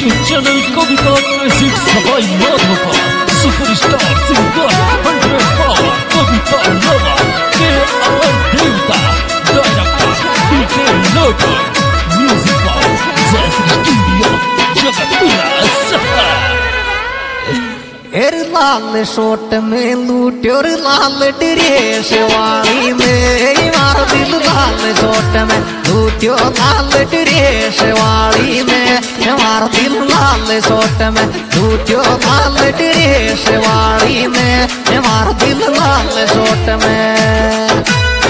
News channel Kavita music Sawai Madhopur superstar singer 100 power Kavita नवा के और देवता director D K Lotan music box studio Jagatpura शहर। लाल शोट में लूट्योर लाल ड्रेस वाली में मार दिल लाल शोट में लूट्यो लाल ड्रेस वाली में मार दिल लाल शोट में लूट्यो लाल ड्रेस वाली में मार दिल लाल शोट में।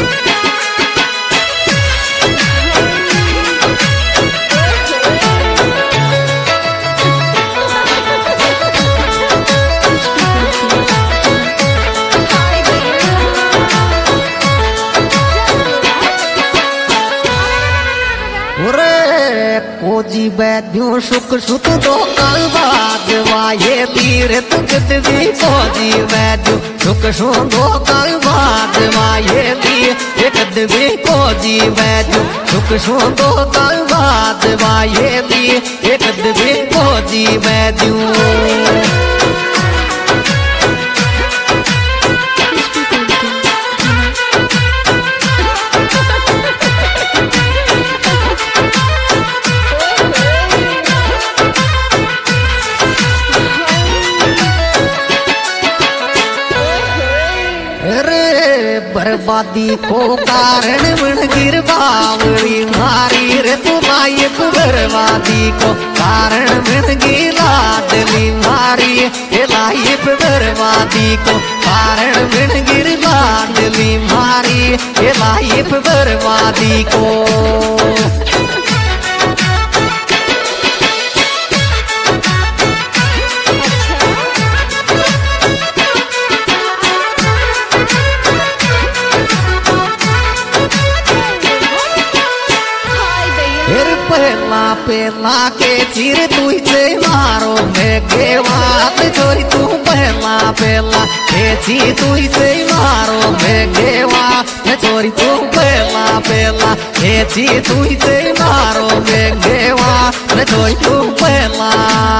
कोजी बैद्यू सुख सुख दो कल बाद वाये तीर तुकत भी कोजी बैद्यू सुख सुख दो कल बाद वाये तीर एक भी कोजी बैद्यू सुख सुख दो कल बाद वाये तीर एक भी कोजी बैद्यू। बर्बादी को कारण बन गिर बावड़ी मारी रे तू लाइफ बर्बादी को कारण बन गिला दिली मारी ये लाइफ बर्बादी को कारण बन गिर दिली मारी ये लाइफ बर्बादी को। पहला पहला के चिर तुझे मारो मैं गेवात चोरी तू पहला पहला के चीर तुझे मारो मैं गेवात चोरी तू पहला पहला के चीर तुझे मारो मैं गेवात चोरी तू पहला।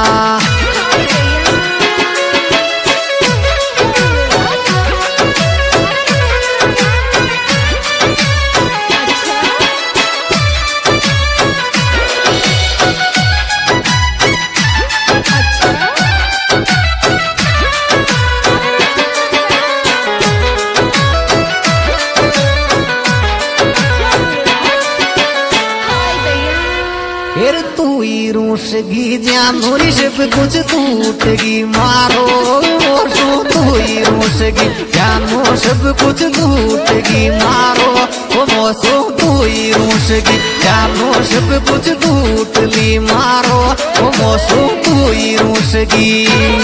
रूसगी जानोरी सब कुछ टूटगी मारो सो तू ही रूसगी जानो सब कुछ टूटगी मारो वो सो तू ही रूसगी जानो सब कुछ टूटली मारो वो सो तू ही रूसगी।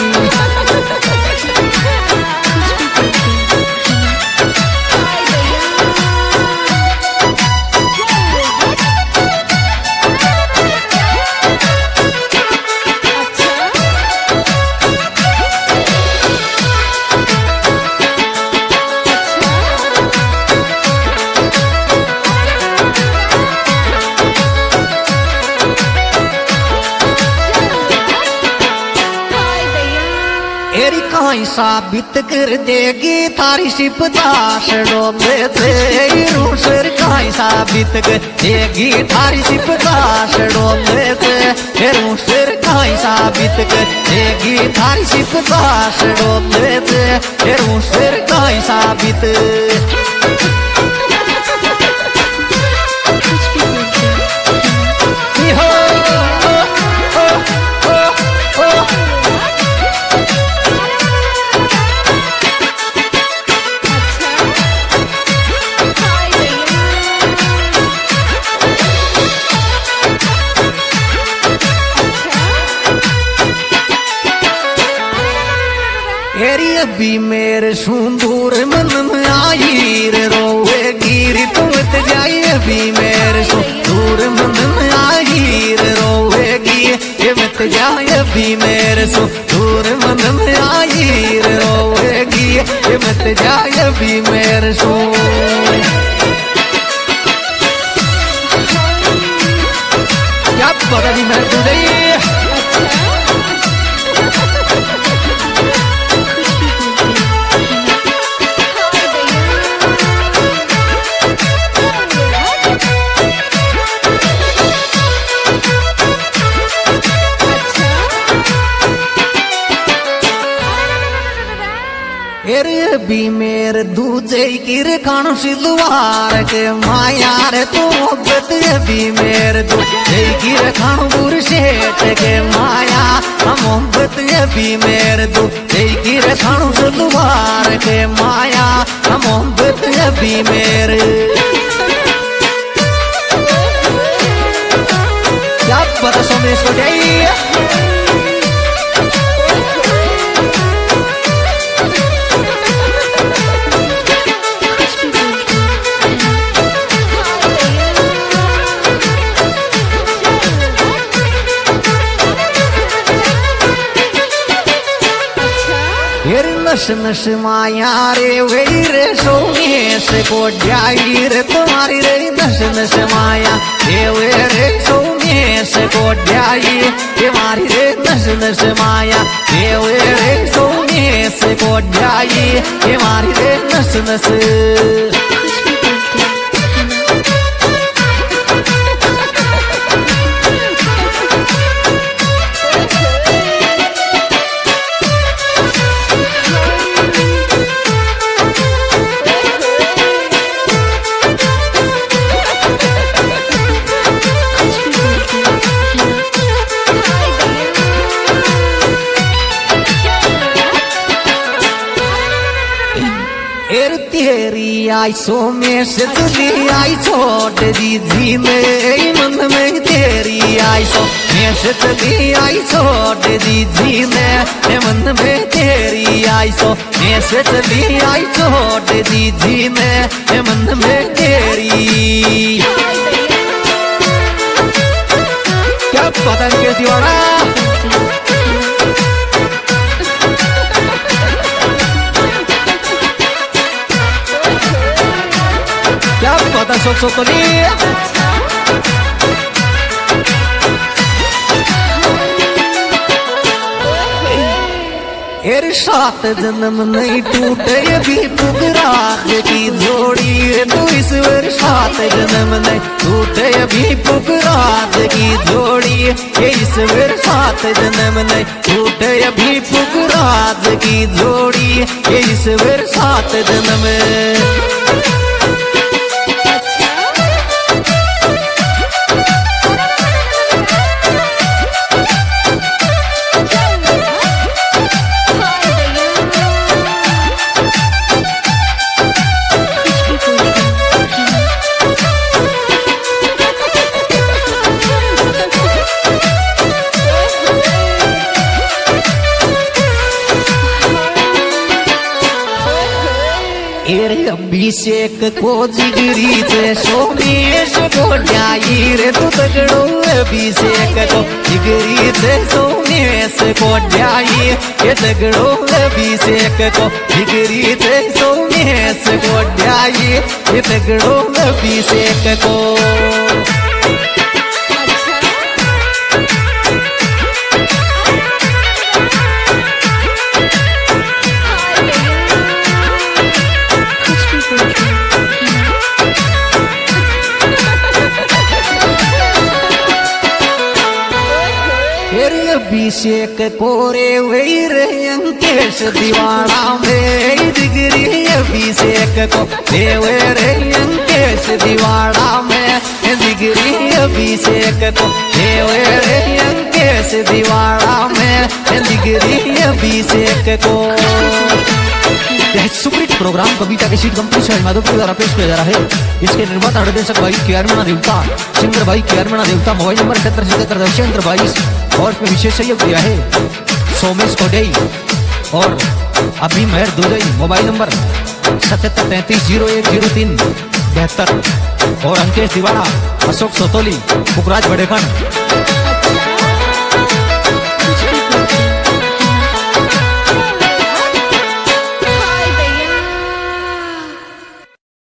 एरी कहीं साबित कर देगी थारी सिपदाशड़ो में से रूसर कहीं साबित कर देगी थारी सिपदाशड़ो में से रूसर कहीं साबित कर देगी थारी सिपदाशड़ो में से रूसर कहीं साबित। एरी अभी मेरे सुंदूर मन में आई रे रोए गिरी तुम जाई अभी मेरे सुंदूर मन में आई रे रोए गिरी मत जाए अभी मेरे सुंदूर मन में आई रे रोए गिरी मत जाए अभी मेरे सो। क्या पता नहीं मैं तुझे एरे भी मेरे दूजे किर खान सिलवार के माया रे तू मोहब्बत भी मेरे दूजे किर खान बुरशेट के माया मोहब्बत भी मेरे दूजे किर खान सिलवार के माया मोहब्बत भी मेरे क्या पता सोमेश को जाइए नश नश माया रे वही रे सोमेश को जाई रे तुम्हारी रे नश नश माया रे रे सोमेश को जाई तुम्हारी रे नश नश माया रे रे सोमेश को जाई तुम्हारी रे नश नश तेरी आई सो में से तुझी आई छोड़ दीदी मेरे मन में तेरी आई सो में से तुझी आई छोड़ दीदी मेरे मन में तेरी आई सो में से तुझी आई छोड़ दीदी मेरे मन में तेरी क्या पता नहीं कैसी हो रहा पता सोच तो नहीं एर सात जन्म नहीं टूटे भी पुगराग की जोड़ी तू ईश्वर सात जन्म नहीं टूटे भी पुगराग की जोड़ी ये ईश्वर सात जन्म नहीं टूटे भी पुगराग की जोड़ी ये ईश्वर सात जन्म अभिषेक को जिगरी से सोमेश को जाई रे तू तगड़ो अभिषेक को जिगरी से सोमेश को जाई ये तगड़ो अभिषेक को जिगरी से सोमेश को जाई ये तगड़ो अभिषेक को अभिषेक कोरे वही रे अंकेश दीवाना में डिग्री अभिषेक को देवे रे अंकेश दीवाना में डिग्री अभिषेक को देवे रे अंकेश दीवाना में डिग्री अभिषेक को सुप्रीत प्रोग्राम कविता के सीट कंपनी से माधोपुर द्वारा पेश किया जा रहा है। इसके निर्माता निर्देशक भाई केआरमीना देवता, सिंगर भाई केआरमीना देवता, मोबाइल नंबर 7777 और इसमें विशेष सहयोग दिया है सोमेश कोडेई और अभी मेहर दुलई। मोबाइल नंबर 7733010372 और अंकेश दीवाना, अशोक सोतोली, पुखराज बड़ेखंड।